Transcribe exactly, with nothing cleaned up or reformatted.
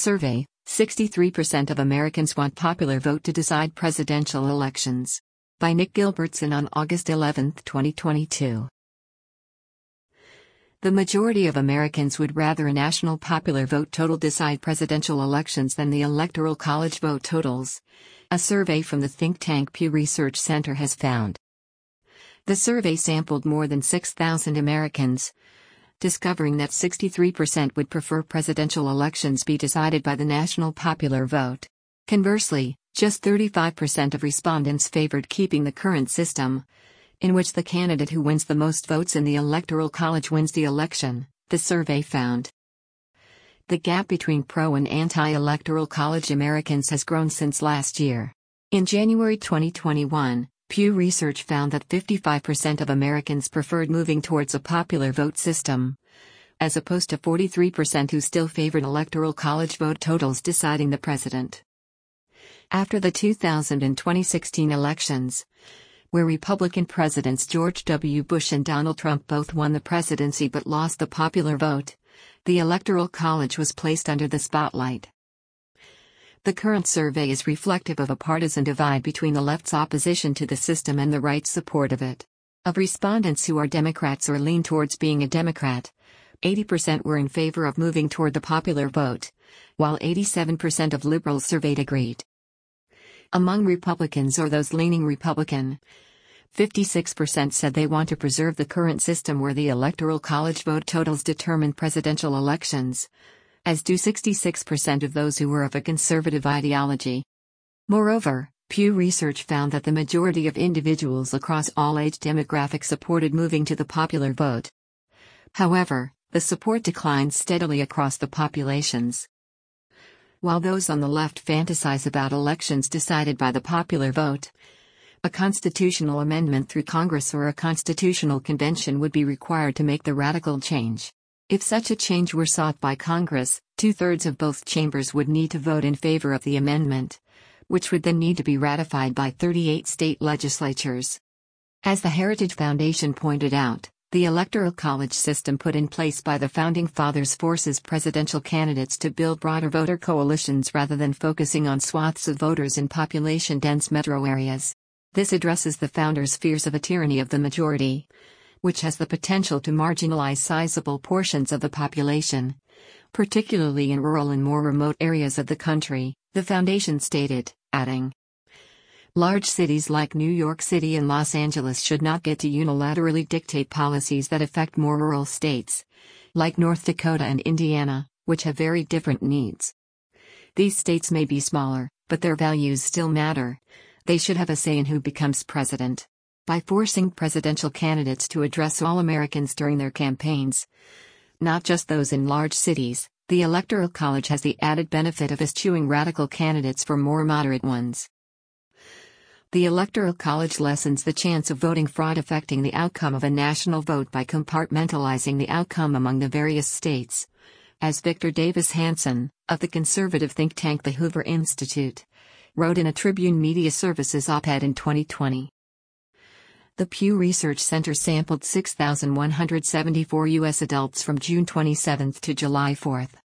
survey, sixty-three percent of Americans want popular vote to decide presidential elections. By Nick Gilbertson on August eleventh, twenty twenty-two. The majority of Americans would rather a national popular vote total decide presidential elections than the Electoral College vote totals, a survey from the think tank Pew Research Center has found. The survey sampled more than six thousand Americans, discovering that sixty-three percent would prefer presidential elections be decided by the national popular vote. Conversely, just thirty-five percent of respondents favored keeping the current system, in which the candidate who wins the most votes in the Electoral College wins the election, the survey found. The gap between pro and anti-Electoral College Americans has grown since last year. In January twenty twenty-one, Pew Research found that fifty-five percent of Americans preferred moving towards a popular vote system, as opposed to forty-three percent who still favored Electoral College vote totals deciding the president. After the two thousand twenty sixteen elections, where Republican presidents George W. Bush and Donald Trump both won the presidency but lost the popular vote, the Electoral College was placed under the spotlight. The current survey is reflective of a partisan divide between the left's opposition to the system and the right's support of it. Of respondents who are Democrats or lean towards being a Democrat, eighty percent were in favor of moving toward the popular vote, while eighty-seven percent of liberals surveyed agreed. Among Republicans or those leaning Republican, fifty-six percent said they want to preserve the current system where the Electoral College vote totals determine presidential elections, as do sixty-six percent of those who were of a conservative ideology. Moreover, Pew Research found that the majority of individuals across all age demographics supported moving to the popular vote. However, the support declined steadily across the populations. While those on the left fantasize about elections decided by the popular vote, a constitutional amendment through Congress or a constitutional convention would be required to make the radical change. If such a change were sought by Congress, two-thirds of both chambers would need to vote in favor of the amendment, which would then need to be ratified by thirty-eight state legislatures. As the Heritage Foundation pointed out, the Electoral College system put in place by the Founding Fathers forces presidential candidates to build broader voter coalitions rather than focusing on swaths of voters in population-dense metro areas. This addresses the founders' fears of a tyranny of the majority, which has the potential to marginalize sizable portions of the population, particularly in rural and more remote areas of the country, the foundation stated, adding, "Large cities like New York City and Los Angeles should not get to unilaterally dictate policies that affect more rural states, like North Dakota and Indiana, which have very different needs. These states may be smaller, but their values still matter. They should have a say in who becomes president. By forcing presidential candidates to address all Americans during their campaigns, not just those in large cities, the Electoral College has the added benefit of eschewing radical candidates for more moderate ones. The Electoral College lessens the chance of voting fraud affecting the outcome of a national vote by compartmentalizing the outcome among the various states, as Victor Davis Hanson, of the conservative think tank the Hoover Institute, wrote in a Tribune Media Services op-ed in twenty twenty. The Pew Research Center sampled six thousand one hundred seventy-four U S adults from June twenty-seventh to July fourth.